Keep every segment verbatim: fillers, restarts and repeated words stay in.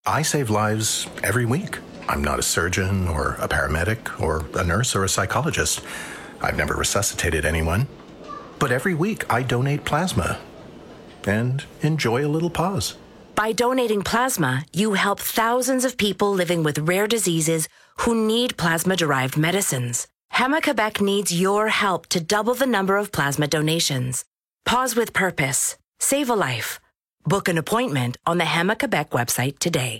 I save lives every week. I'm not a surgeon or a paramedic or a nurse or a psychologist. I've never resuscitated anyone. But every week I donate plasma and enjoy a little pause. By donating plasma, you help thousands of people living with rare diseases who need plasma-derived medicines. Héma-Québec needs your help to double the number of plasma donations. Pause with purpose. Save a life. Book an appointment on the Héma-Québec website today.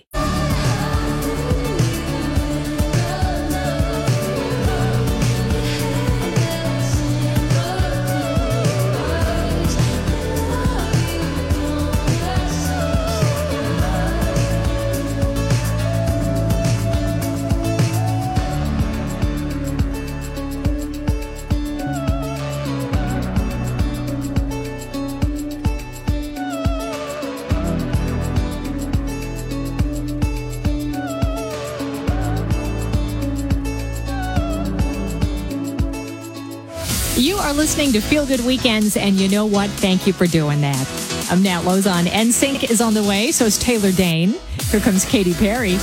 You are listening to Feel Good Weekends, and you know what? Thank you for doing that. I'm Nat Lozon. N Sync is on the way, so is Taylor Dane. Here comes Katy Perry.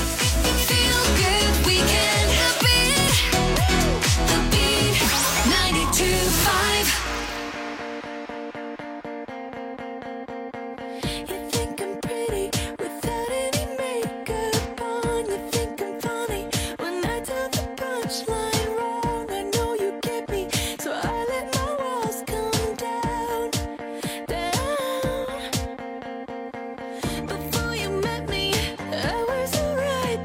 Before you met me, I was alright.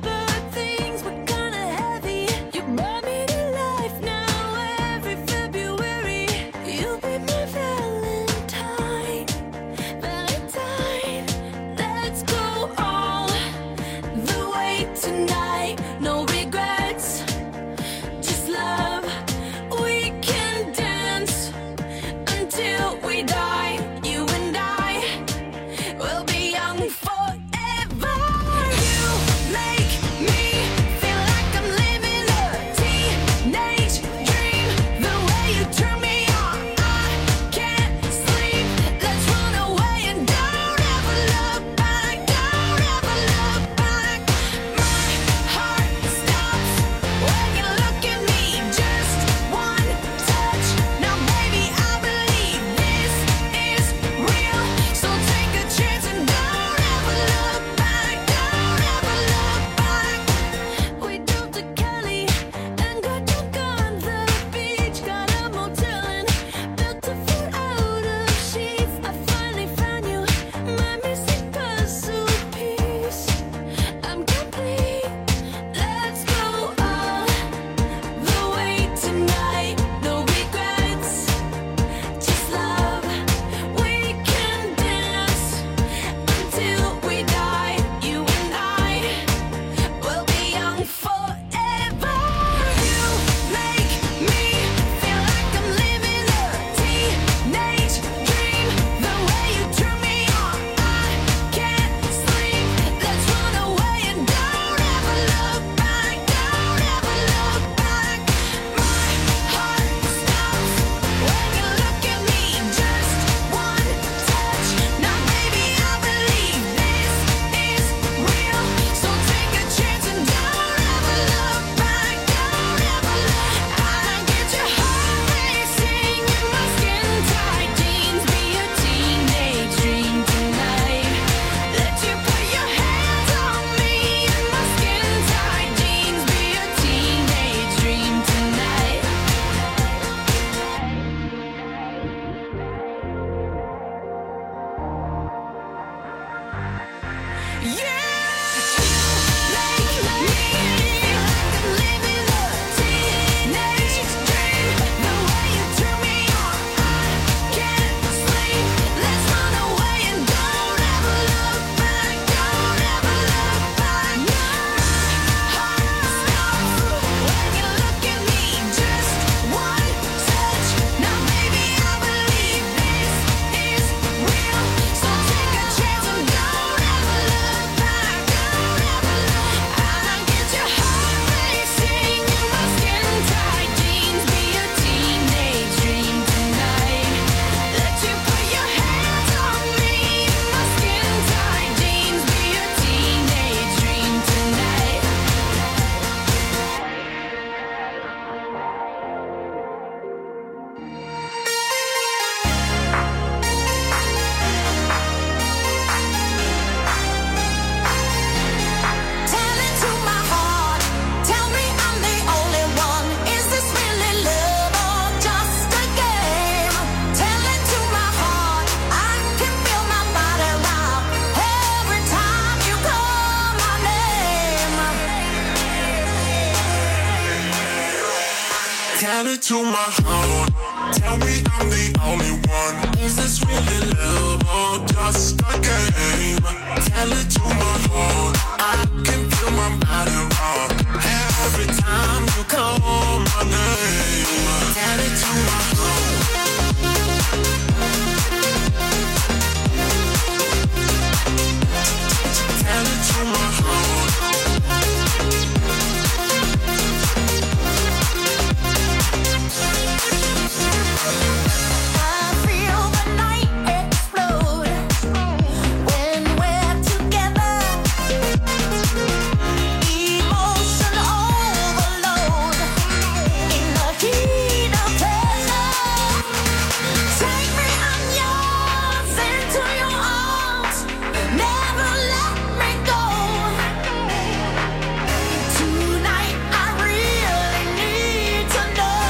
Tell it to my heart. Tell me I'm the only one. Is this really love or just a game? Tell it to my heart. I can feel my body rock every time you call my name. Tell it to my heart. Tell it to my heart. I feel the night explode when we're together. Emotion overload in the heat of pleasure. Take me, I'm yours, into your arms. Never let me go. Tonight I really need to know.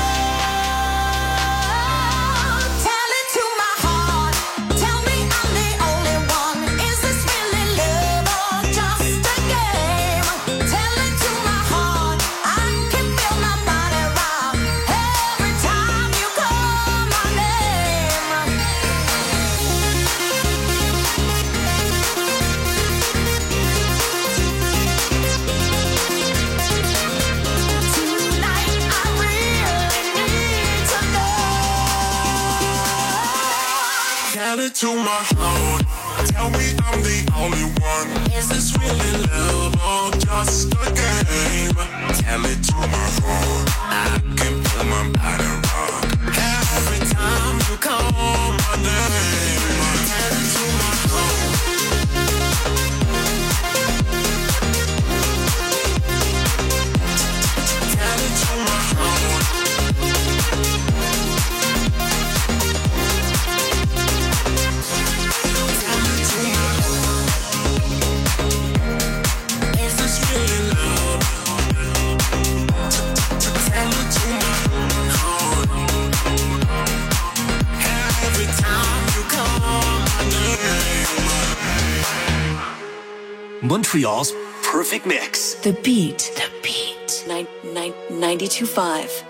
Tell it to my heart. Tell me I'm the only one. Is this really love or just a game? Tell it to my heart. I can feel my body rock every time you call my name. Tonight I really need to know. Tell it to my heart. Tell me I'm the only one. Is this really love or just a game? Tell it to my heart. I can feel my body rock every time you call my name. Tell it to my heart. Tell it to my heart. Tell it to my heart. Is this really love? Tell it to my heart. Every time you call my name. Montreal's perfect mix. The Beat. The Beat. Nine, nine, ninety-two point five.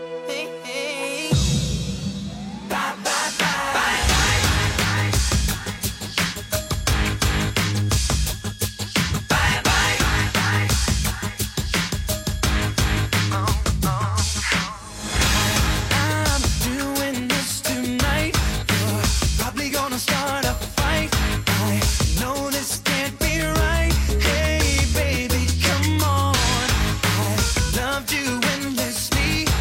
I'm doing this tonight. You're probably gonna start a fight. I know this can't be right. Hey, baby, come on. I loved you endlessly.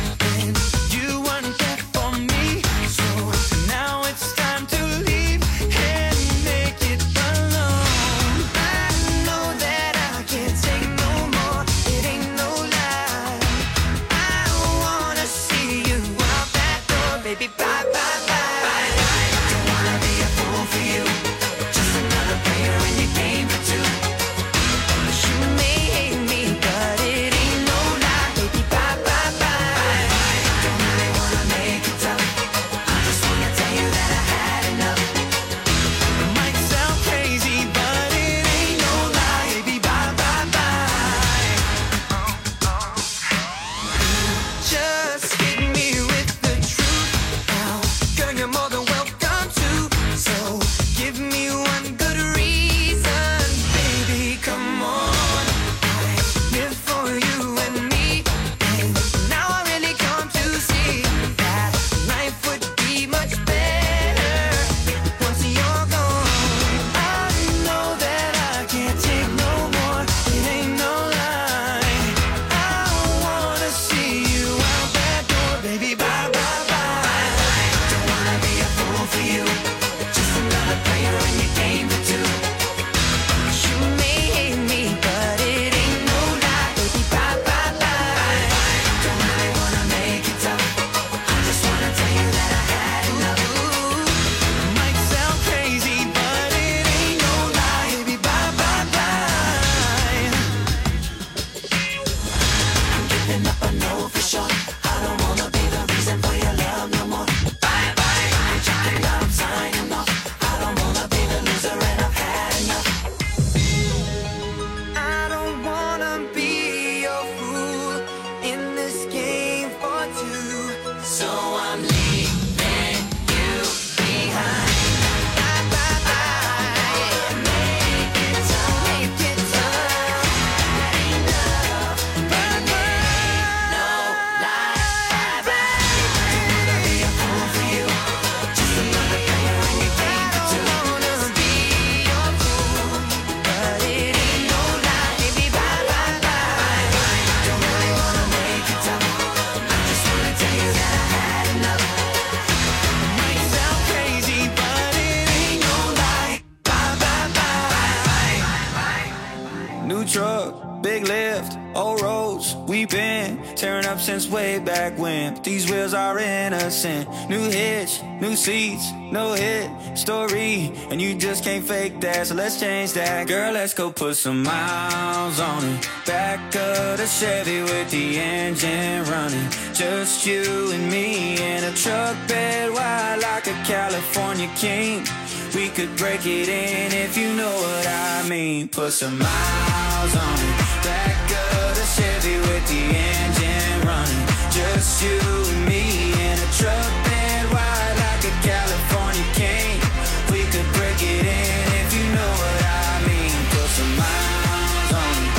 new truck, big lift, old roads. We've been tearing up since way back when. These wheels are innocent. New hitch, new seats, no hit story, and you just can't fake that. So let's change that, girl. Let's go put some miles on it. Back of the Chevy with the engine running. Just you and me in a truck bed wide like a California king. We could break it in if you know what I mean. Put some miles on it. Back of the Chevy with the engine running. Just you and me in a truck bed wide like a California king. We could break it in if you know what I mean. Put some miles on it.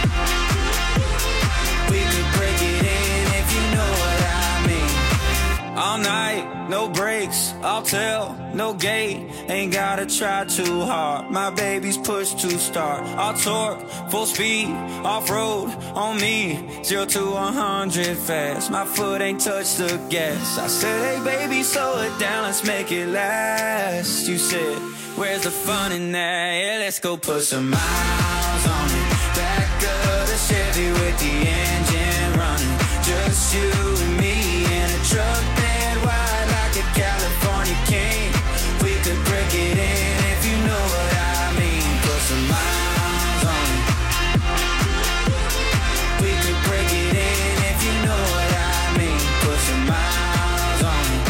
We could break it in if you know what I mean. All night, no brakes, I'll tell, no gate. Ain't gotta try too hard. My baby's push to start. All torque, full speed, off-road on me. Zero to one hundred fast. My foot ain't touched the gas. I said, hey baby, slow it down, let's make it last. You said, where's the fun in that? Yeah, let's go put some miles on it. Back of the Chevy with the engine running. Just you and me in a truck bed wide like a California king. We could break it in if you know what I mean. Put some miles on it. We could break it in if you know what I mean. Put some miles on it.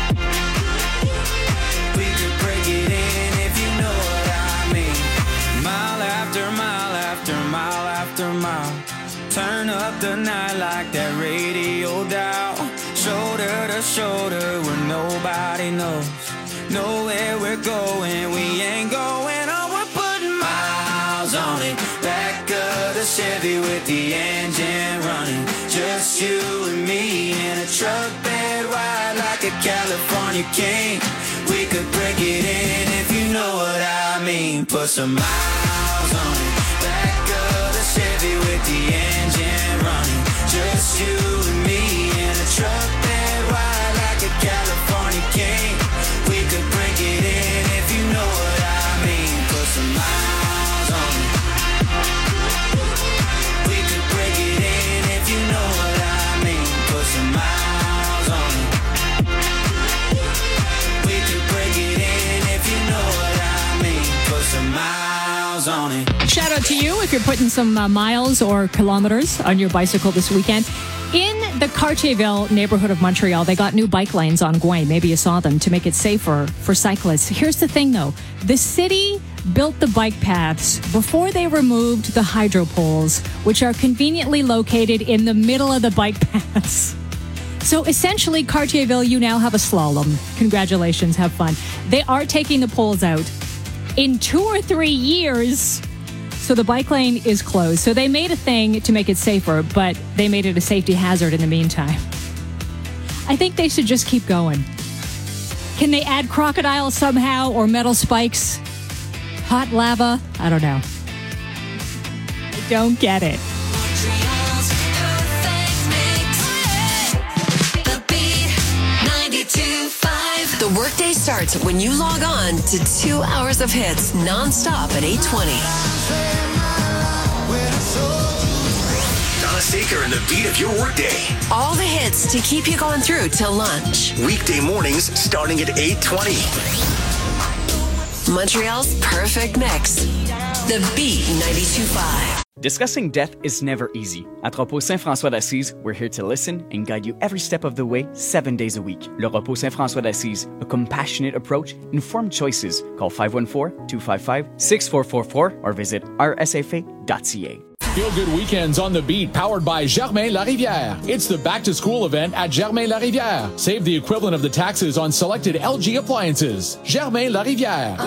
We could break it in if you know what I mean. Mile after mile after mile after mile. Turn up the night like that radio dial. Shoulder to shoulder where nobody knows. Know where we're going, we ain't going on. We're putting miles on it. Back of the Chevy with the engine running. Just you and me in a truck bed wide like a California king. We could break it in if you know what I mean. Put some miles on it. Back of the Chevy with the engine running. Just you and me in a truck bed wide like a California king. We could break it in if you know what I mean. Put some miles on it. We could break it in if you know what I mean. Put some miles on it. We could break it in if you know what I mean. Put some miles on it. Shout out to you if you're putting some uh, miles or kilometers on your bicycle this weekend. In the Cartierville neighborhood of Montreal, they got new bike lanes on Gouin. Maybe you saw them to make it safer for cyclists. Here's the thing, though. The city built the bike paths before they removed the hydro poles, which are conveniently located in the middle of the bike paths. So essentially, Cartierville, you now have a slalom. Congratulations. Have fun. They are taking the poles out in two or three years. So the bike lane is closed. So they made a thing to make it safer, but they made it a safety hazard in the meantime. I think they should just keep going. Can they add crocodiles somehow or metal spikes? Hot lava? I don't know. I don't get it. Montreal's perfect mix. The Beat ninety-two point five. The workday starts when you log on to two hours of hits nonstop at eight twenty. Donna Staker and the beat of your workday. All the hits to keep you going through till lunch. Weekday mornings starting at eight twenty. Montreal's perfect mix. The Beat ninety-two point five. Discussing death is never easy. At Repos Saint-François d'Assise, we're here to listen and guide you every step of the way, seven days a week. Le Repos Saint-François d'Assise, a compassionate approach, informed choices. Call five one four, two five five, six four four four or visit r s f a dot c a. Feel Good Weekends on the Beat, powered by Germain Larivière. It's the back-to-school event at Germain Larivière. Save the equivalent of the taxes on selected L G appliances. Germain Larivière.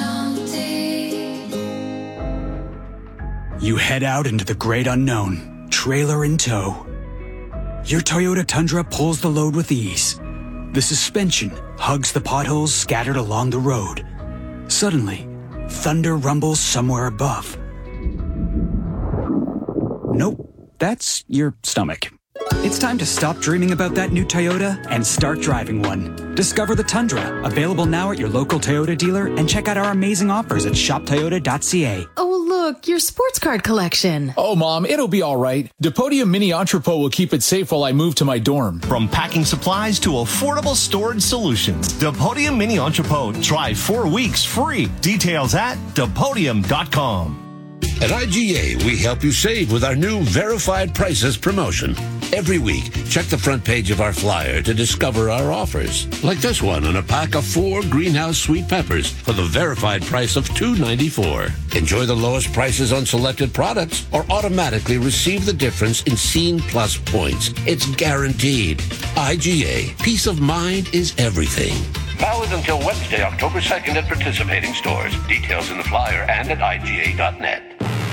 You head out into the great unknown, trailer in tow. Your Toyota Tundra pulls the load with ease. The suspension hugs the potholes scattered along the road. Suddenly, thunder rumbles somewhere above. Nope, that's your stomach. It's time to stop dreaming about that new Toyota and start driving one. Discover the Tundra, available now at your local Toyota dealer, and check out our amazing offers at shop toyota dot c a. Oh, look, your sports card collection. Oh, Mom, it'll be all right. Depodium Mini Entrepot will keep it safe while I move to my dorm. From packing supplies to affordable storage solutions, Depodium Mini Entrepot. Try four weeks free. Details at depodium dot com. At I G A, we help you save with our new Verified Prices promotion. Every week, check the front page of our flyer to discover our offers. Like this one on a pack of four greenhouse sweet peppers for the verified price of two dollars and ninety-four cents. Enjoy the lowest prices on selected products or automatically receive the difference in Scene Plus points. It's guaranteed. I G A. Peace of mind is everything. Valid until Wednesday, October second at participating stores. Details in the flyer and at I G A dot net.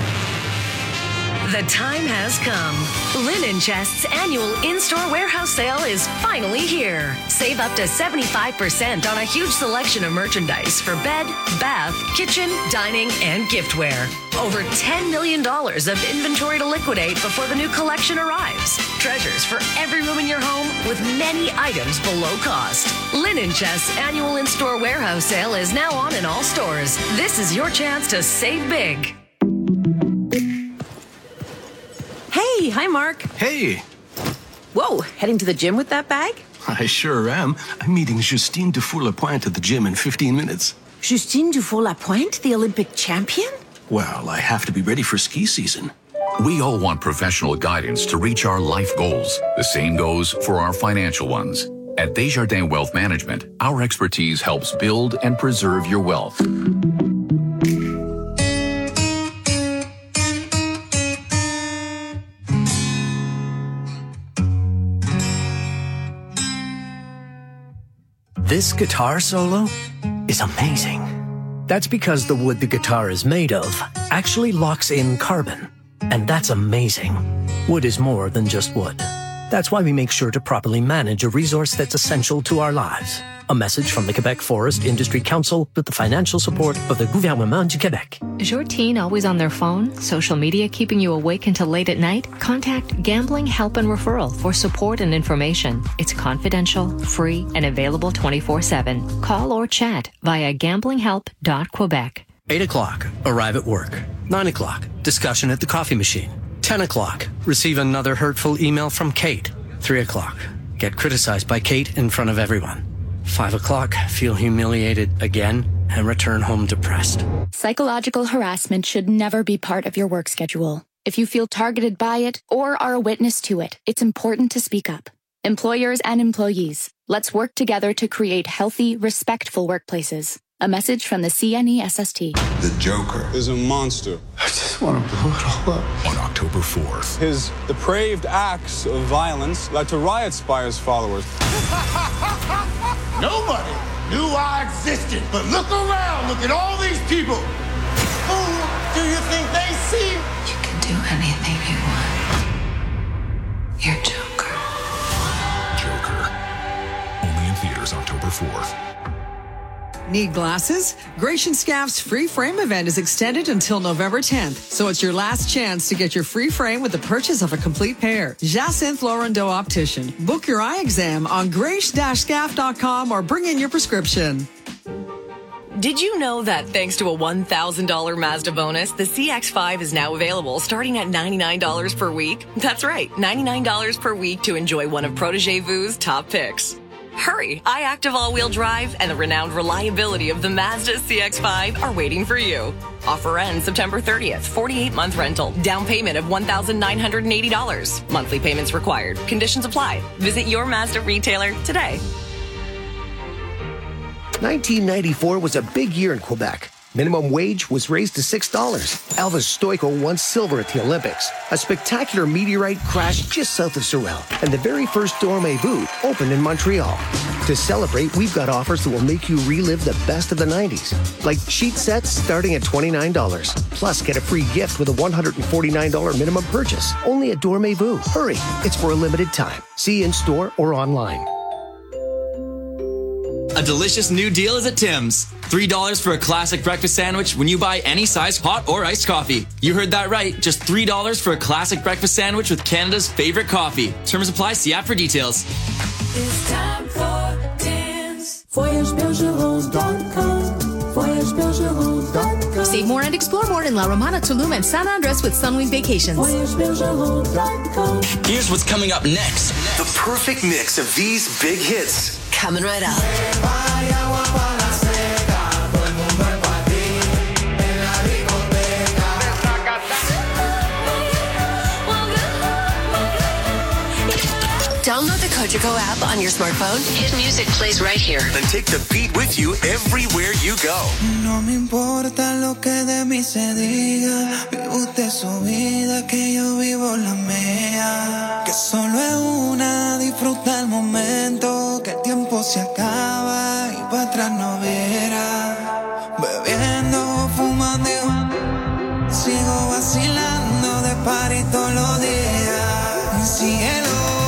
The time has come. Linen Chest's annual in-store warehouse sale is finally here. Save up to seventy-five percent on a huge selection of merchandise for bed, bath, kitchen, dining, and giftware. Over ten million dollars of inventory to liquidate before the new collection arrives. Treasures for every room in your home with many items below cost. Linen Chest's annual in-store warehouse sale is now on in all stores. This is your chance to save big. Hey, hi, Mark. Hey. Whoa, heading to the gym with that bag? I sure am. I'm meeting Justine Dufour-Lapointe at the gym in fifteen minutes. Justine Dufour-Lapointe, the Olympic champion? Well, I have to be ready for ski season. We all want professional guidance to reach our life goals. The same goes for our financial ones. At Desjardins Wealth Management, our expertise helps build and preserve your wealth. This guitar solo is amazing. That's because the wood the guitar is made of actually locks in carbon. And that's amazing. Wood is more than just wood. That's why we make sure to properly manage a resource that's essential to our lives. A message from the Quebec Forest Industry Council with the financial support of the Gouvernement du Québec. Is your teen always on their phone? Social media keeping you awake until late at night? Contact Gambling Help and Referral for support and information. It's confidential, free, and available twenty-four seven. Call or chat via gambling help dot quebec. eight o'clock, arrive at work. nine o'clock, discussion at the coffee machine. ten o'clock, receive another hurtful email from Kate. three o'clock, get criticized by Kate in front of everyone. five o'clock, feel humiliated again and return home depressed. Psychological harassment should never be part of your work schedule. If you feel targeted by it or are a witness to it, it's important to speak up. Employers and employees, let's work together to create healthy, respectful workplaces. A message from the C N E S S T. The Joker is a monster. I just want to blow it all up. On October fourth. His depraved acts of violence led to riot Spire's followers. Nobody knew I existed, but look around, look at all these people. Who do you think they see? You can do anything you want. You're Joker. Joker. Only in theaters October fourth. Need glasses? Gratian Scaff's free frame event is extended until November tenth, so it's your last chance to get your free frame with the purchase of a complete pair. Jacinthe Laurendeau Optician. Book your eye exam on grace dash scaff dot com or bring in your prescription. Did you know that thanks to a one thousand dollars Mazda bonus, the C X five is now available starting at ninety-nine dollars per week? That's right, ninety-nine dollars per week to enjoy one of Protégé Vu's top picks. Hurry! iActive all-wheel drive and the renowned reliability of the Mazda C X five are waiting for you. Offer ends September thirtieth. forty-eight month rental. Down payment of one thousand nine hundred eighty dollars. Monthly payments required. Conditions apply. Visit your Mazda retailer today. nineteen ninety-four was a big year in Quebec. Minimum wage was raised to six dollars. Elvis Stoico won silver at the Olympics. A spectacular meteorite crashed just south of Sorel. And the very first Dormez-vous opened in Montreal. To celebrate, we've got offers that will make you relive the best of the nineties. Like sheet sets starting at twenty-nine dollars. Plus, get a free gift with a one hundred forty-nine dollars minimum purchase. Only at Dormez-vous. Hurry, it's for a limited time. See in store or online. A delicious new deal is at Tim's. three dollars for a classic breakfast sandwich when you buy any size hot or iced coffee. You heard that right. Just three dollars for a classic breakfast sandwich with Canada's favorite coffee. Terms apply. See app for details. It's time for dance. voyage bergeron dot com. voyage bergeron dot com. Save more and explore more in La Romana, Tulum, and San Andres with Sunwing Vacations. voyage bergeron dot com. Here's what's coming up next. The perfect mix of these big hits. Coming right up. Download the Cogeco app on your smartphone. Hit music plays right here. Then take the beat with you everywhere you go. No me importa lo que de mí se diga. Vive usted su vida, que yo vivo la mía. Que solo es una, disfruta el momento. Que el tiempo se acaba y para atrás no verá. Bebiendo, fumando, sigo vacilando de party todos los días. Cielo.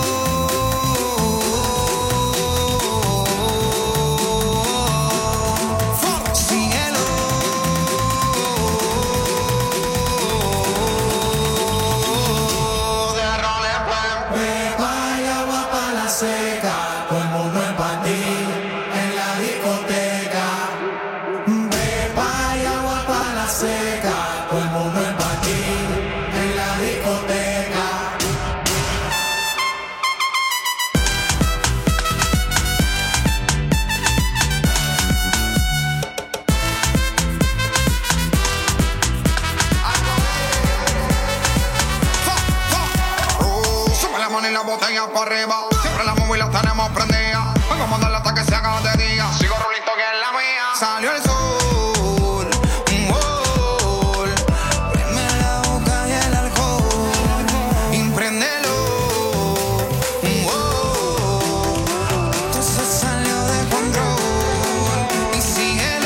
Botella para arriba, siempre la móvil la tenemos prendida. Hoy vamos a darle hasta que se haga de día. Sigo rulito que es la mía. Salió el sol, un gol. Prende la boca y el alcohol. Impréndelo, un gol. Entonces salió de control. Y síguelo.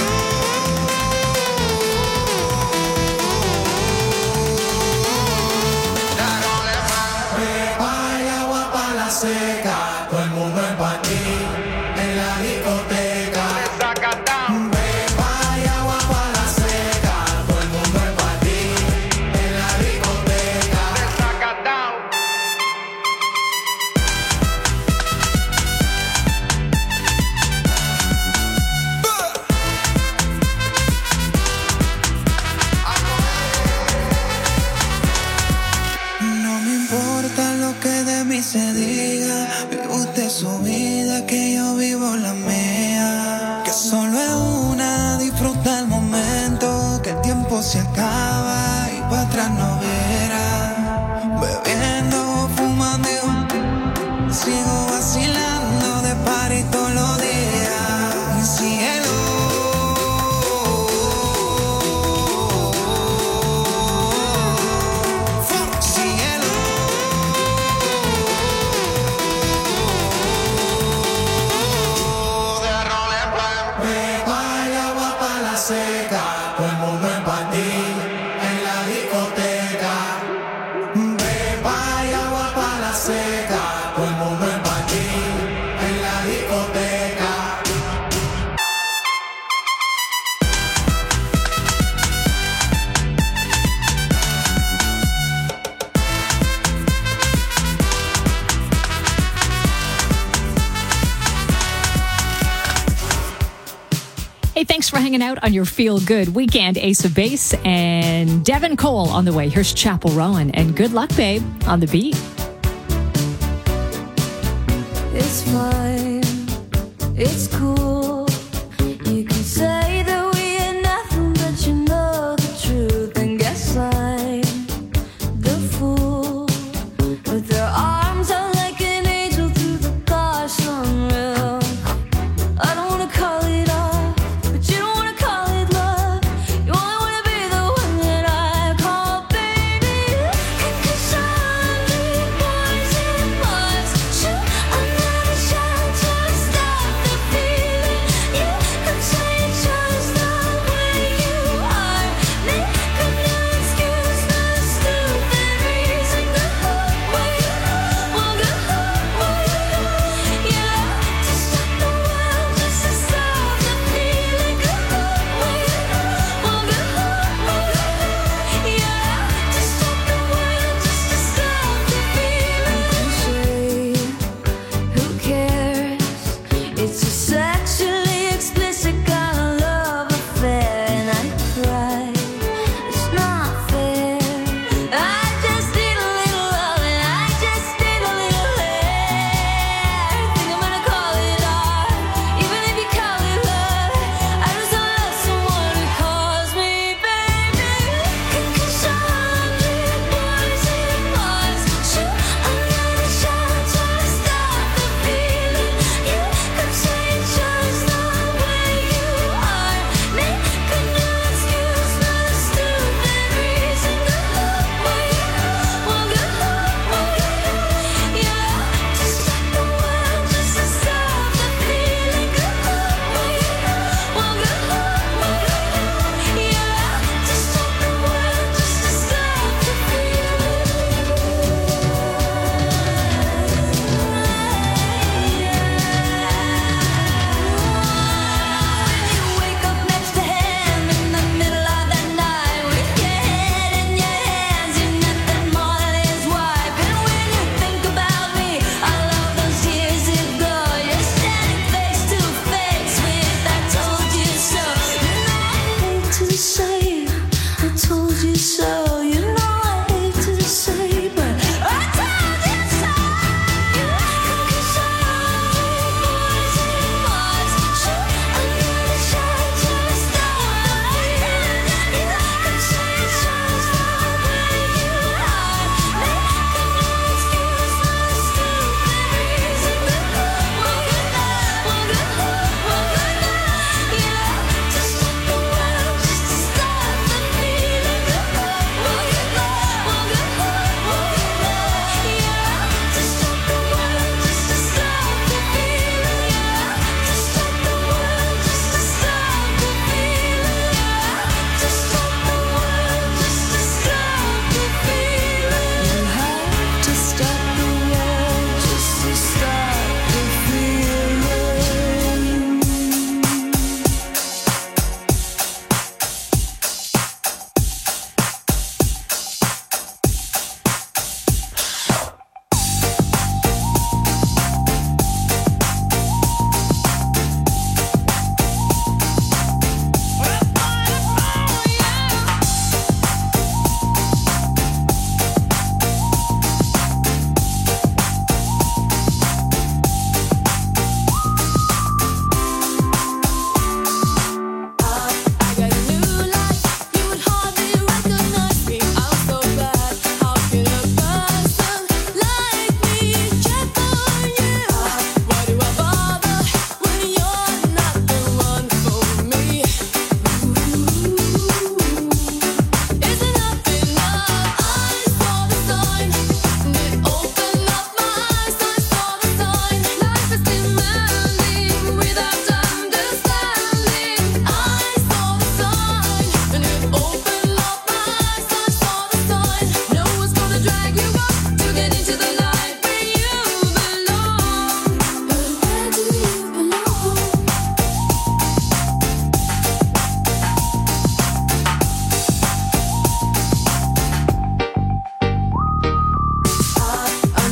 Seca, todo el mundo en panty, en la discoteca. Beba y agua para la seca, todo el mundo en panty, en la discoteca. No me importa lo que de mí se diga. Vive usted su vida, que yo vivo la mía. Que solo es una, disfruta el momento. Que el tiempo se acaba y para atrás no verá. Bebiendo, fumando, sigo vacilando de party todos los días. Cielo. Seca, todo el mundo en panty, en la discoteca. Beba y agua para la seca, todo el mundo en panty, en la discoteca. Hey, thanks for hanging out on your Feel Good Weekend. Ace of Base and Devin Cole on the way. Here's Chapel Rowan. And good luck, babe, on the beat. It's fine. It's cool. You can say that we ain't nothing, but you know the truth. And guess I'm the fool. With their arms out like an angel through the car sunroof. I don't wanna call it off. Boys and boys, shoot another shot to stop the feeling.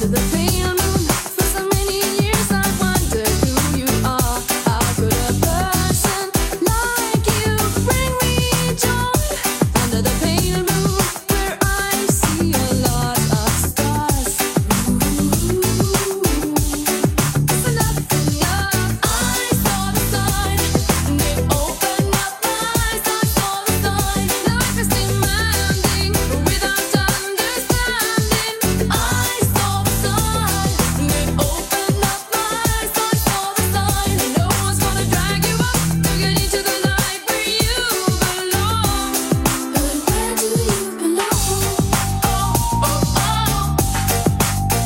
under the pale moon. For so many years I wondered who you are. How could a person like you bring me joy? Under the pale moon, where I see a lot of stars. For nothing up, I saw the sign. They opened up my eyes, I saw the sign. Life is demanding without understanding. I saw the sign. They opened up my eyes, I saw the sign. No one's gonna drag you up to get into the light where you belong. But where do you belong? Oh, oh, oh.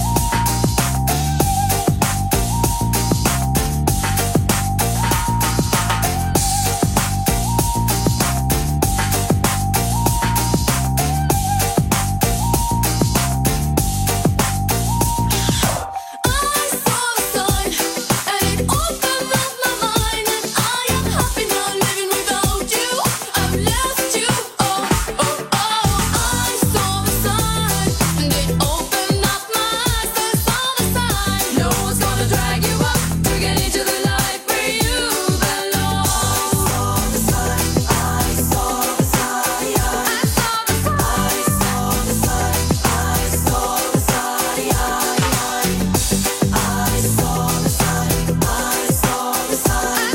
I saw the sign, and it opened up my mind, and I am happy now living without you. I've left you, oh, oh, oh. I saw the sign, and it opened up my eyes. I saw the sign. No one's gonna drag you up to get into the light where you belong. I saw the sign. I saw the sign. I saw the sign. I saw the sign. I saw the sign. I saw the sign. I saw the sign. I saw the sign.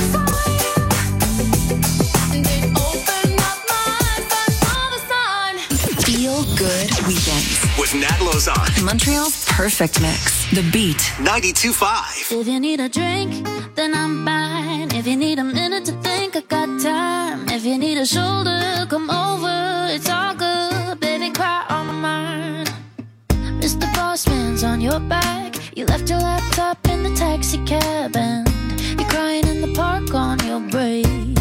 And it opened up my eyes. I saw the sign. Feel good weekends. With Nat Lozon. Montreal's perfect mix. The Beat. ninety-two point five. If you need a drink, then I'm fine. If you need a minute to think, I got time. If you need a shoulder, come over. It's all good, baby, cry on my mind. Mister Bossman's on your back. You left your laptop in the taxi cab, and you're crying in the park on your break.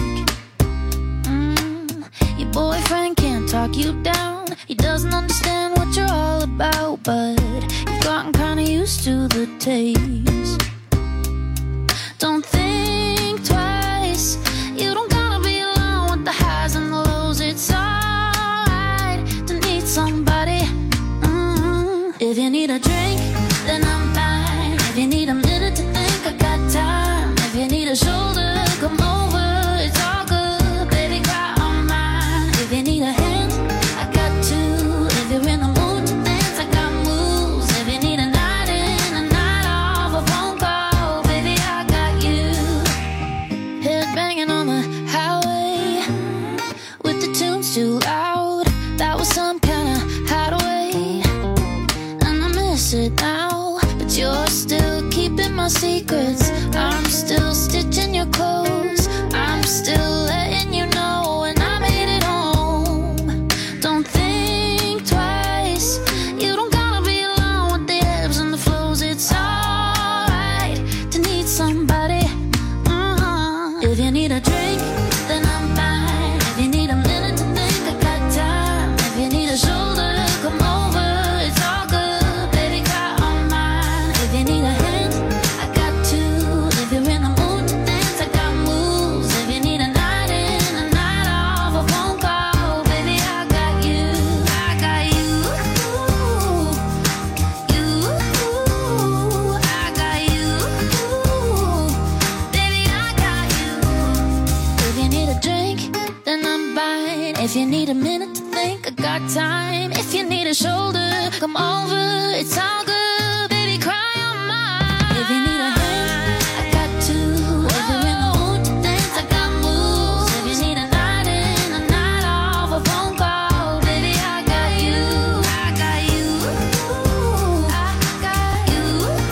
Mm, your boyfriend can't talk you down. He doesn't understand what you're all about, but you've gotten kinda used to the taste. Don't think twice. You don't gotta be alone with the highs and the lows. It's alright to need somebody. Mm. If you need a drink, then I'm fine. If you need a minute to think, I got time. If you need a shoulder, come over. It's all good, baby, cry on mine. If you need a hand, I got two. If you're in the mood to dance, I got moves. If you need a night in, a night off, a phone call, baby, I got you. Head banging on the highway with the tunes too loud. That was some kind of hideaway, and I miss it now. But you're still keeping my secrets. I'm still stitching your clothes. I'm still letting you know when I made it home. Don't think twice. You don't gotta be alone with the ebbs and the flows. It's alright to need somebody. Uh-huh. If you need a drink, then I'm fine. If you need a minute to think, I got time. If you need a shoulder, come over. It's all good, baby, cry on mine. If you need a hand, I got two. If you're in the mood to dance, I got moves. If you need a night in, a night off, a phone call, baby, I got you. I got you. You. I got you. Baby, I got you. If you need a drink, then I'm fine. If you need a minute to think, I got time. If you need a shoulder, come over. It's all good, baby, cry on mine. If you need a hand, I got two. If you're in the mood to dance, I got moves. If you need a night in, a night off, a phone call, baby, I got you. I got you. I got you.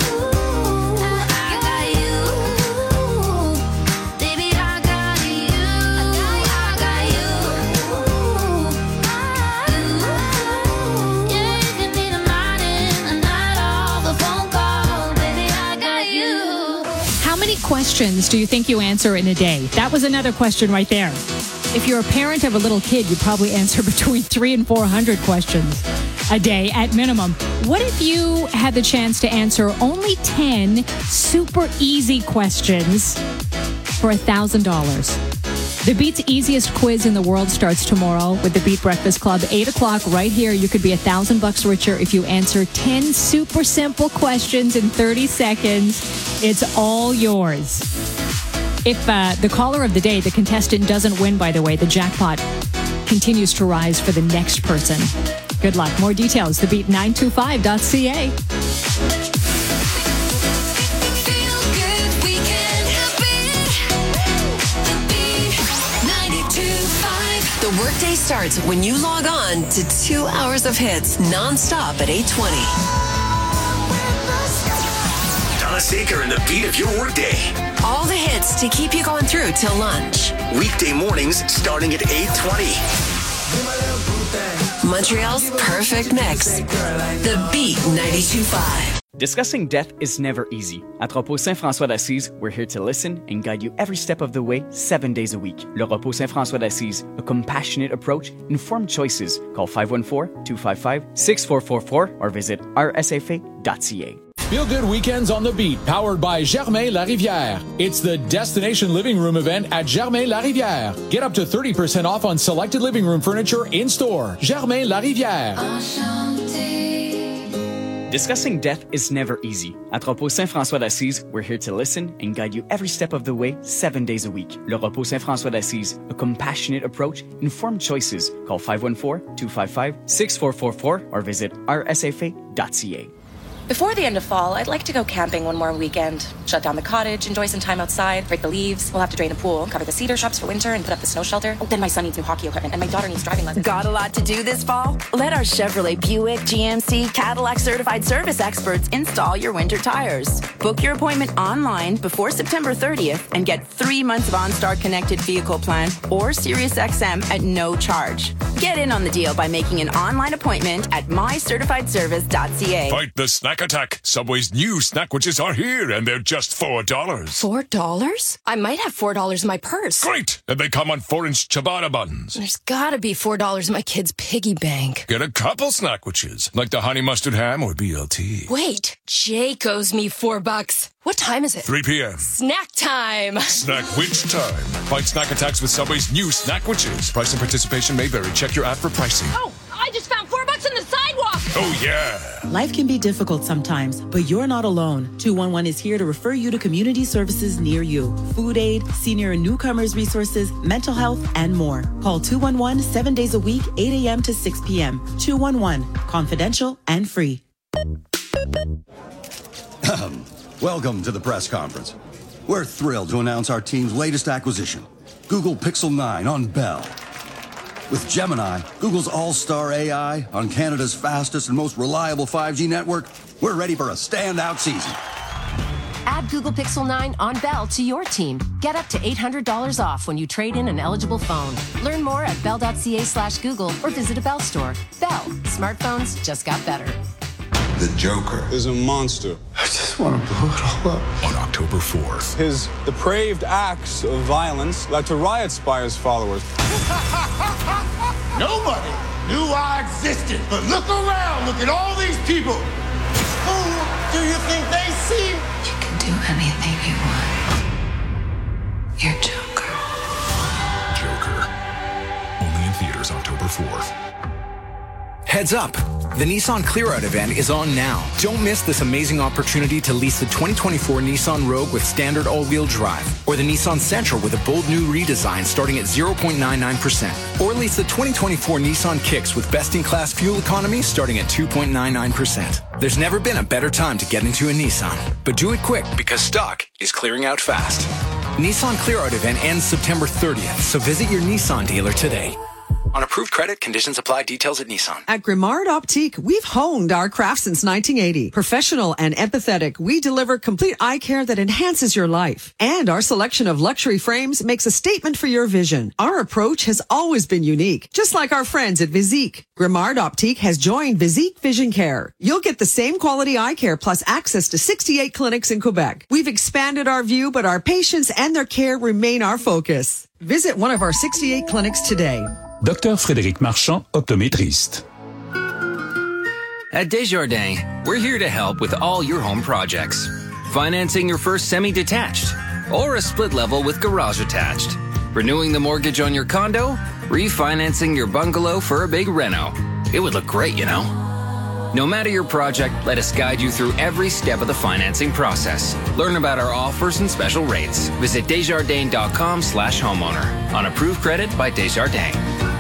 I got you. Baby, I got you. I got you. Yeah, if you need a night in, a night off, a phone call, baby, I got you. How many questions do you think you answer in a day? That was another question right there. If you're a parent of a little kid, you probably answer between three and four hundred questions a day at minimum. What if you had the chance to answer only ten super easy questions for a thousand dollars? The Beat's easiest quiz in the world starts tomorrow with the Beat Breakfast Club. eight o'clock right here. You could be a thousand bucks richer if you answer ten super simple questions in thirty seconds. It's all yours. If uh, the caller of the day, the contestant, doesn't win, by the way, the jackpot continues to rise for the next person. Good luck. More details, the beat nine two five dot c a. The workday starts when you log on to two hours of hits nonstop at eight twenty. Donna Saker and the beat of your workday. All the hits to keep you going through till lunch. Weekday mornings starting at eight twenty. Montreal's perfect mix. The Beat ninety-two point five. Discussing death is never easy. At Repos Saint-François d'Assise, we're here to listen and guide you every step of the way, seven days a week. Le Repos Saint-François d'Assise, a compassionate approach, informed choices. Call five one four, two five five, six four four four or visit r s f a dot c a. Feel Good Weekends on the Beat, powered by Germain Larivière. It's the Destination Living Room event at Germain Larivière. Get up to thirty percent off on selected living room furniture in-store. Germain Larivière. Discussing death is never easy. At Repos Saint-François d'Assise, we're here to listen and guide you every step of the way, seven days a week. Le Repos Saint-François d'Assise, a compassionate approach, informed choices. Call five one four, two five five, six four four four or visit r s f a dot c a. Before the end of fall, I'd like to go camping one more weekend. Shut down the cottage, enjoy some time outside, break the leaves. We'll have to drain the pool, cover the cedar shrubs for winter, and put up the snow shelter. Oh, then my son needs new hockey equipment, and my daughter needs driving lessons. Got a lot to do this fall? Let our Chevrolet, Buick, G M C, Cadillac certified service experts install your winter tires. Book your appointment online before September thirtieth and get three months of OnStar connected vehicle plan or Sirius X M at no charge. Get in on the deal by making an online appointment at my certified service dot c a. Fight the snack attack. Subway's new snackwitches are here, and they're just four dollars. Four dollars? I might have four dollars in my purse. Great! And they come on four-inch ciabatta buns. There's gotta be four dollars in my kid's piggy bank. Get a couple snackwitches, like the honey mustard ham or B L T. Wait, Jake owes me four bucks. What time is it? three p.m. Snack time. Snackwitch time. Fight snack attacks with Subway's new snackwitches. Price and participation may vary. Check your app for pricing. Oh, I just found four bucks in the sidewalk. Oh, yeah. Life can be difficult sometimes, but you're not alone. two one one is here to refer you to community services near you. Food aid, senior and newcomers resources, mental health, and more. Call two one one seven days a week, eight a.m. to six p.m. two one one, confidential and free. Welcome to the press conference. We're thrilled to announce our team's latest acquisition, Google Pixel nine on Bell. With Gemini, Google's all-star A I on Canada's fastest and most reliable five G network, we're ready for a standout season. Add Google Pixel nine on Bell to your team. Get up to eight hundred dollars off when you trade in an eligible phone. Learn more at bell.ca slash Google or visit a Bell store. Bell. Smartphones just got better. The Joker is a monster. I just want to blow it all up. On October fourth. His depraved acts of violence led to riots by his followers. Nobody knew I existed, but look around, look at all these people. Who do you think they see? You can do anything you want. You're Joker. Joker. Only in theaters October fourth. Heads up! The Nissan Clear Out event is on now. Don't miss this amazing opportunity to lease the twenty twenty-four Nissan Rogue with standard all-wheel drive, or the Nissan Sentra with a bold new redesign starting at zero point nine nine percent, or lease the twenty twenty-four Nissan Kicks with best-in-class fuel economy starting at two point nine nine percent. There's never been a better time to get into a Nissan, but do it quick because stock is clearing out fast. Nissan Clear Out event ends September thirtieth, so visit your Nissan dealer today. On approved credit, conditions apply. Details at Nissan. At Grimard Optique, we've honed our craft since nineteen eighty. Professional and empathetic, we deliver complete eye care that enhances your life. And our selection of luxury frames makes a statement for your vision. Our approach has always been unique, just like our friends at Visique. Grimard Optique has joined Visique Vision Care. You'll get the same quality eye care plus access to sixty-eight clinics in Quebec. We've expanded our view, but our patients and their care remain our focus. Visit one of our sixty-eight clinics today. Docteur Frédéric Marchand, optométriste. At Desjardins, we're here to help with all your home projects. Financing your first semi-detached or a split level with garage attached. Renewing the mortgage on your condo? Refinancing your bungalow for a big reno? It would look great, you know. No matter your project, let us guide you through every step of the financing process. Learn about our offers and special rates. Visit Desjardins.com slash homeowner. On approved credit by Desjardins.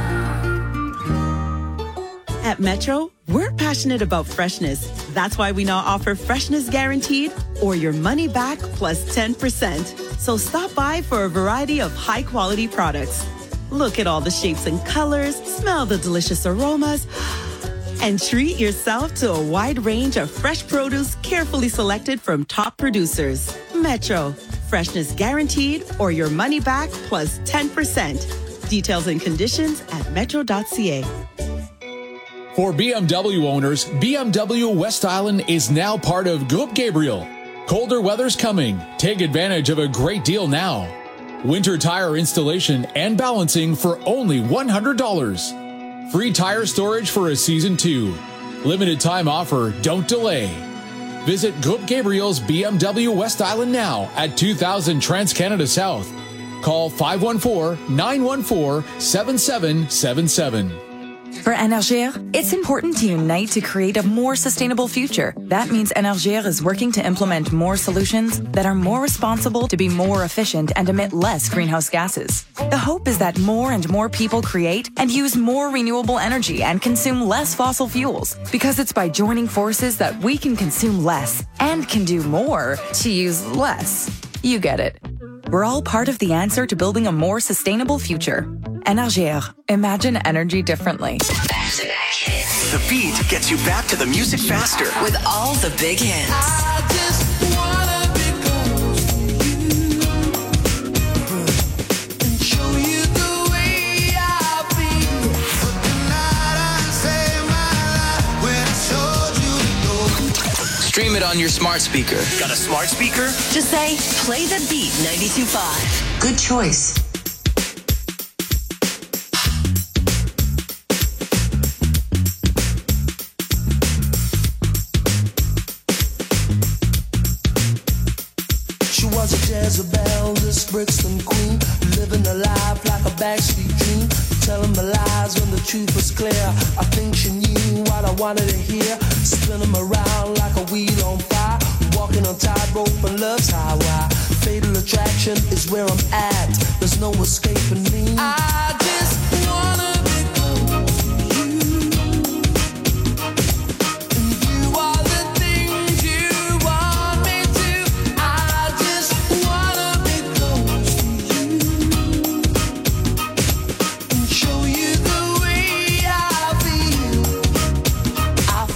At Metro, we're passionate about freshness. That's why we now offer Freshness Guaranteed or your money back plus ten percent. So stop by for a variety of high-quality products. Look at all the shapes and colors, smell the delicious aromas, and treat yourself to a wide range of fresh produce carefully selected from top producers. Metro, Freshness Guaranteed or your money back plus ten percent. Details and conditions at metro dot c a. For B M W owners, B M W West Island is now part of Groupe Gabriel. Colder weather's coming. Take advantage of a great deal now. Winter tire installation and balancing for only one hundred dollars. Free tire storage for a season two. Limited time offer, don't delay. Visit Groupe Gabriel's B M W West Island now at two thousand Trans-Canada South. Call five one four, nine one four, seven seven seven seven. For Énergir, it's important to unite to create a more sustainable future. That means Énergir is working to implement more solutions that are more responsible, to be more efficient, and emit less greenhouse gases. The hope is that more and more people create and use more renewable energy and consume less fossil fuels, because it's by joining forces that we can consume less and can do more to use less. You get it. We're all part of the answer to building a more sustainable future. Énergir. Imagine energy differently. The beat gets you back to the music faster. With all the big hits. I just wanna be close to you and show you the way I feel. But tonight I saved my life when I showed you the door. Stream it on your smart speaker. Got a smart speaker? Just say, play the beat ninety-two point five. Good choice. She was a Jezebel, this Brixton queen, living a life like a backstreet dream, telling the lies when the truth was clear. I think she knew what I wanted to hear, spinning them around like a wheel on fire, walking on tightrope and love's highway. Fatal attraction is where I'm at, there's no escaping me. I just wanna be close to you, and you are the things you want me to. I just wanna be close to you and show you the way I feel. I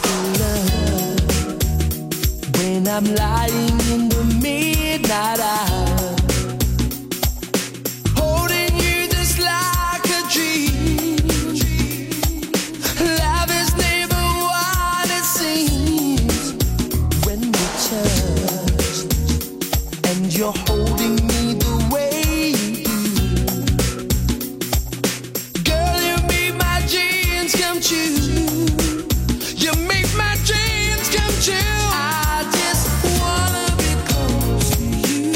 feel love when I'm lying in the midnight hour, holding you just like a dream. Love is never what it seems when we touch, and you're holding me the way you do. Girl, you make my dreams come true. You make my dreams come true. I just wanna be close to you,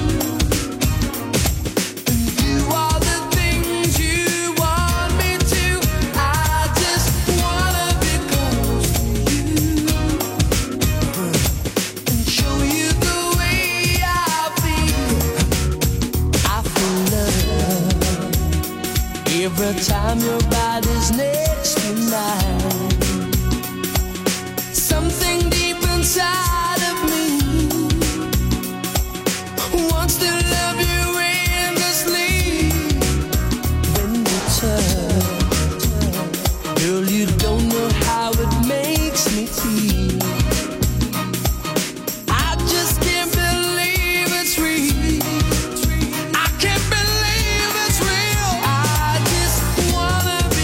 and you are the things you want me to. I just wanna be close to you and show you the way I feel. I feel love every time your body's next to mine. Something deep inside of me wants to love you endlessly. When we touch, girl, you don't know how it makes me feel. I just can't believe it's real. I can't believe it's real. I just wanna be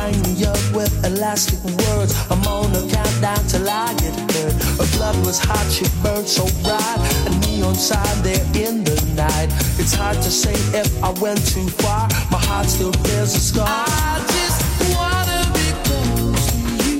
wind me up with elastic words. I'm on a countdown till I get hurt. Her blood was hot, she burned so bright. A neon sign there in the night. It's hard to say if I went too far. My heart still bears a scar. I just wanna be close to you.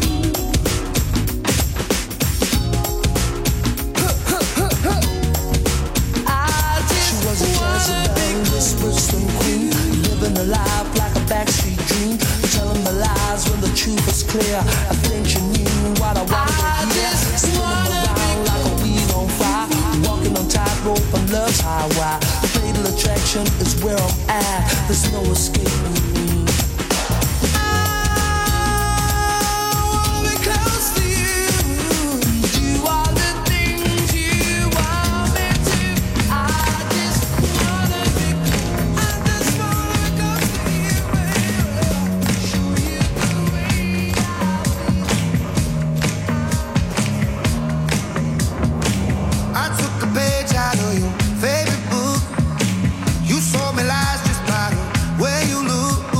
I just she was a Jezebel, whispered queen, living a life like a backstreet dream, telling the lies when the truth was clear. I think you knew what I wanted to hear. Spinning around like a wheel on fire, walking on tightrope on love's highway. Fatal attraction is where I'm at. There's no escaping me. Favorite book, you sold me lies just by the way you look.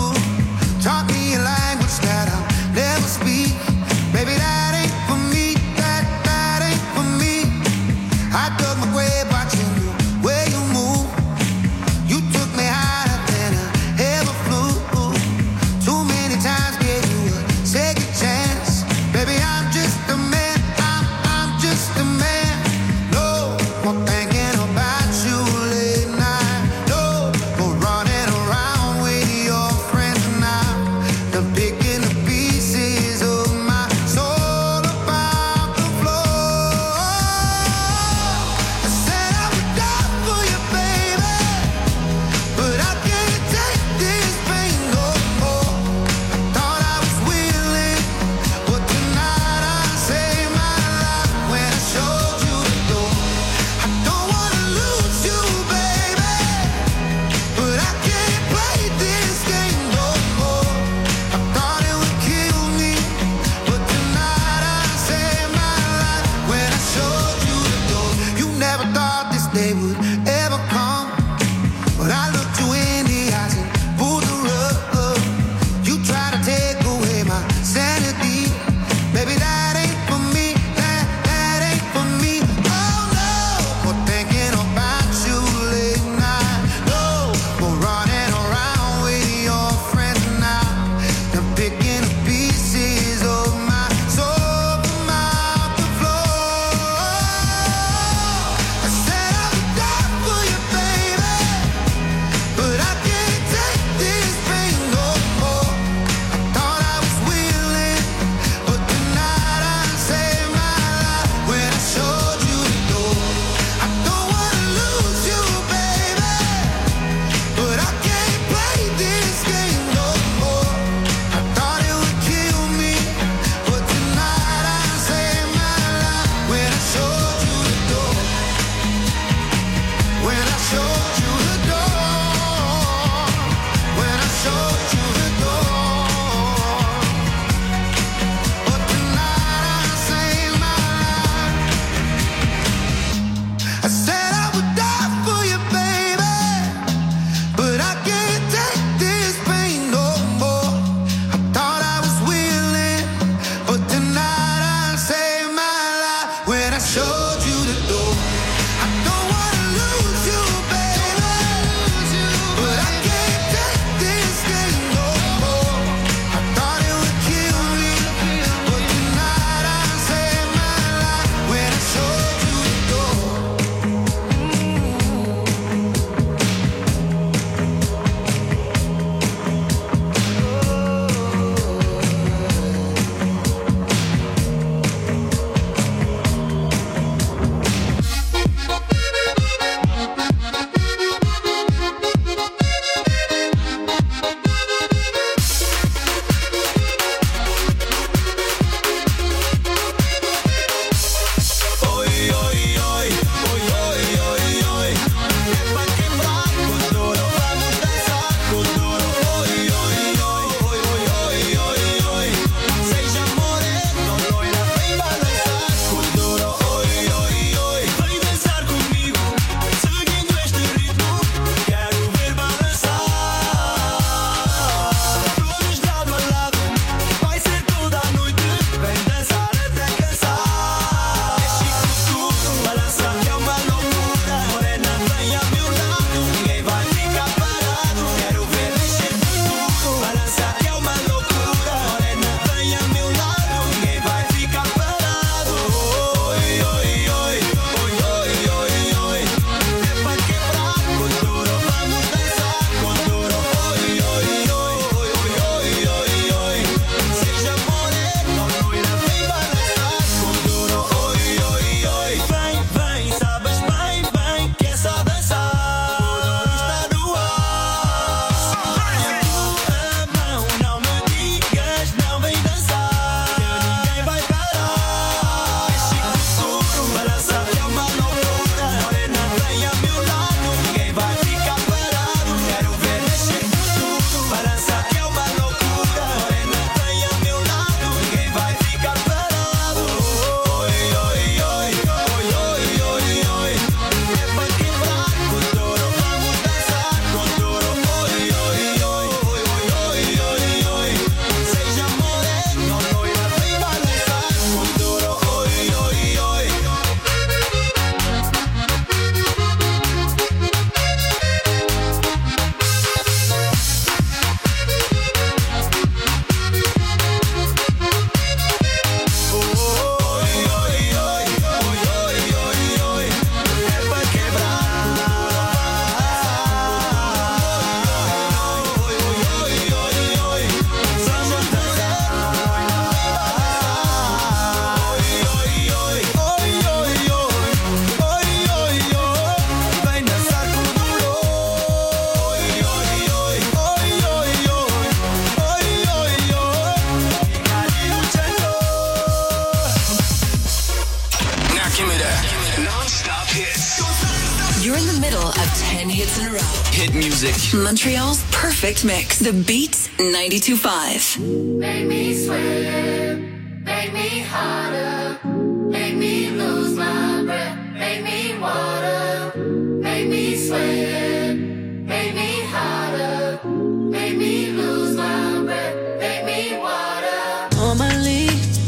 hits in a row. Hit music. Montreal's perfect mix. The Beat ninety-two point five. Make me sweat, make me harder, make me lose my breath, make me water, make me sweat, make me harder, make me lose my breath, make me water. Normally,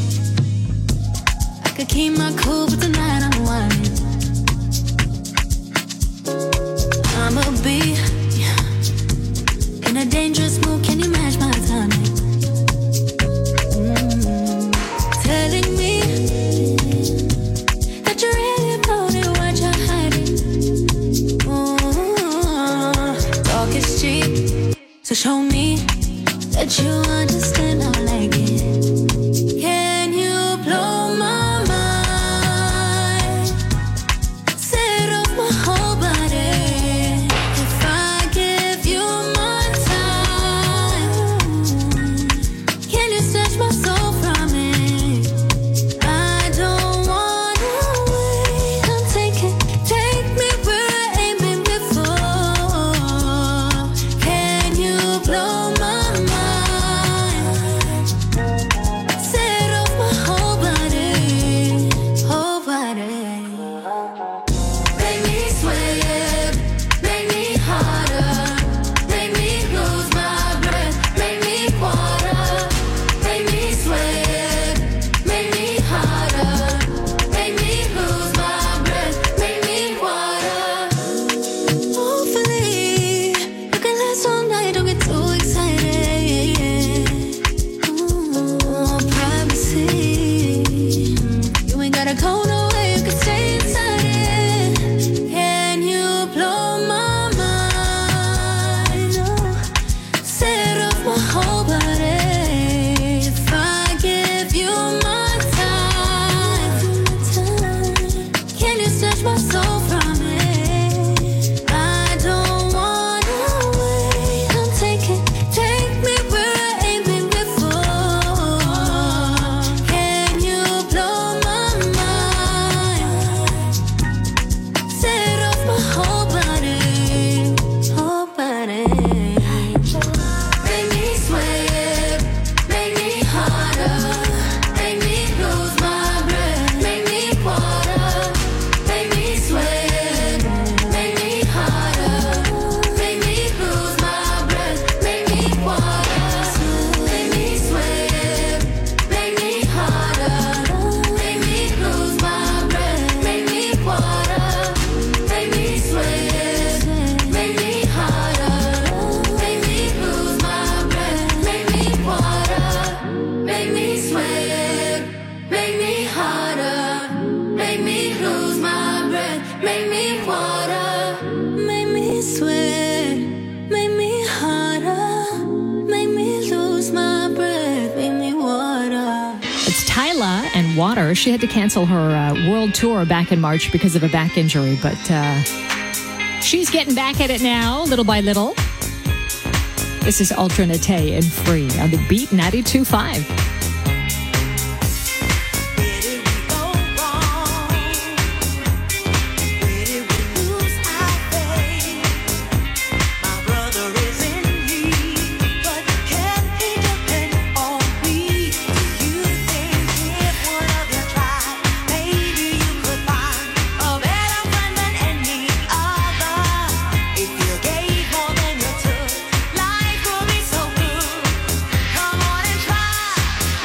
I could keep my cool, but tonight I'm whining. I'ma be in a dangerous mood. Can you match my timing? Mm-hmm. Telling me that you really about it, what you're hiding. Ooh, talk is cheap, so show me that you understand. I like it. Can you blow my mind? Set off my whole body. If I give you my time, can you snatch my soul from it? I don't wanna wait. I'm taking, take me where I ain't been before. Can you blow my mind? Set off my whole body, whole body. Make me sweat, make me harder, make me lose my breath, make me water, make me sweat, make me harder, make me lose my breath, make me water. Hopefully, you can last all night. Don't get too excited. Ooh, privacy. You ain't gotta go nowhere. You can stay inside it. Can you blow my mind? Oh, set off my whole body. If I give you my time, can you snatch my soul from it? I don't wanna wait. I'm taking, take me where I ain't been before. Can you blow my mind? Set off my whole body, whole body. Make me sweat, make me harder, make me lose my breath, make me water, make me sweat, make me harder, make me lose my breath, make me water, make me sweat, make me harder, make me lose my breath, make me water, make me sweat, make me harder, make me lose my breath, make me water, make me sweat, make me harder, make me lose my breath, make me water, Make me sweat, make me harder, make me lose my breath, make me water. It's Tyla and Water. She had to cancel her uh, world tour back in March because of a back injury, but uh, she's getting back at it now, little by little. This is Alternate and Free on the Beat ninety-two point five. Life will be so good. Come on and try.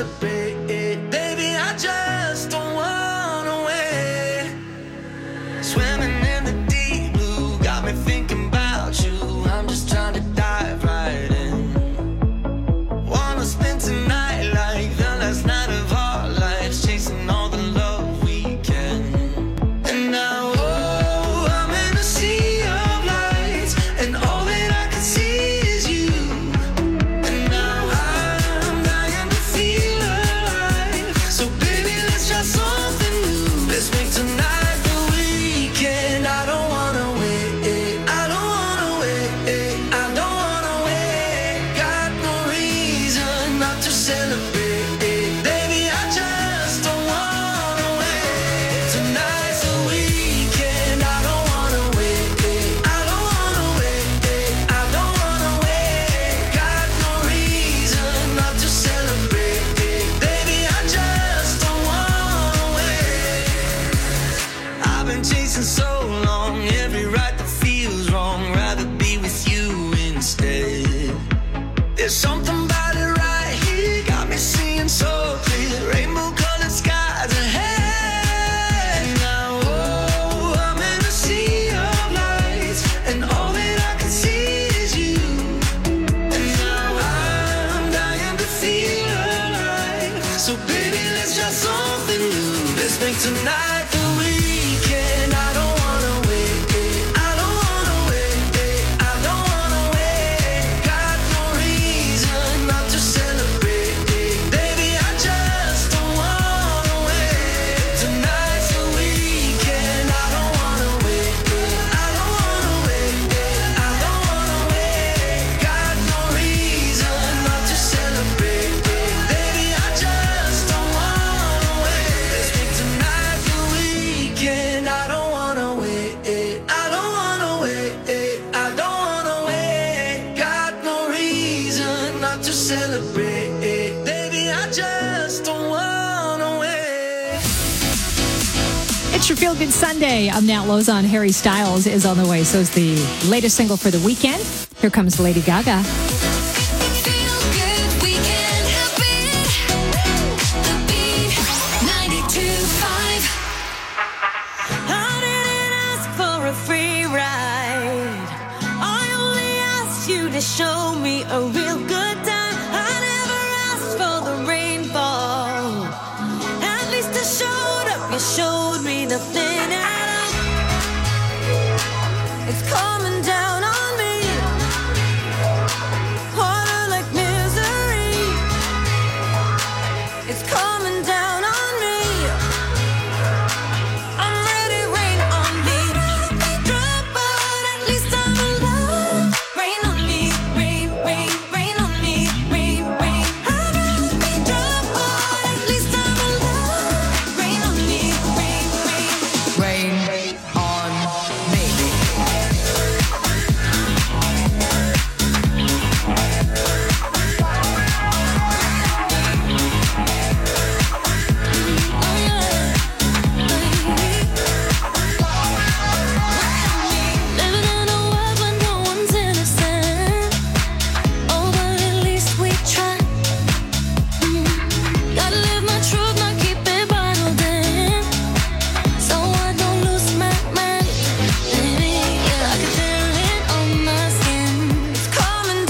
celebrate. Baby, I just don't wanna wait. Swimming in the deep blue, got me thinking about you. I'm just trying to dive right in. Wanna spend tonight like the last night of our lives, chasing all the love we can. And now, oh, I'm in a sea of lights, and all that I can see is you. And now I'm dying to feel alive. So baby, let's try something new. Let's make tonight the weekend. I don't wanna wait. I don't wanna wait. I don't wanna wait. Got no reason not to celebrate. Baby, I just don't wanna wait. Tonight's the weekend. I don't wanna wait. I don't wanna wait. I don't wanna wait. Got no reason not to celebrate. Baby, I just don't wanna wait. I've been chasing so long, every right that feels wrong. Rather be with you instead. There's something about it right here, got me seeing so clear. Rainbow colored skies ahead. Now, oh, I'm in a sea of lights, and all that I can see is you. And now I'm dying to feel alive. So baby, let's try something new. Let's make tonight the weekend. I don't wanna wait. I don't wanna wait. I don't wanna wait. Got no reason not to celebrate. Baby, I just don't wanna wait. Tonight's the weekend. I don't wanna wait. I don't wanna wait. I don't wanna wait. Got no reason not to celebrate. Baby, I just don't wanna wait. Let's make tonight the weekend. I don't wanna wait. I don't wanna wait. I don't wanna wait. Got no reason not to celebrate. Baby, I just don't wanna wait. It's your Feel Good Sunday. I'm Nat Lozon. Harry Styles is on the way. So is the latest single for the weekend. Here comes Lady Gaga.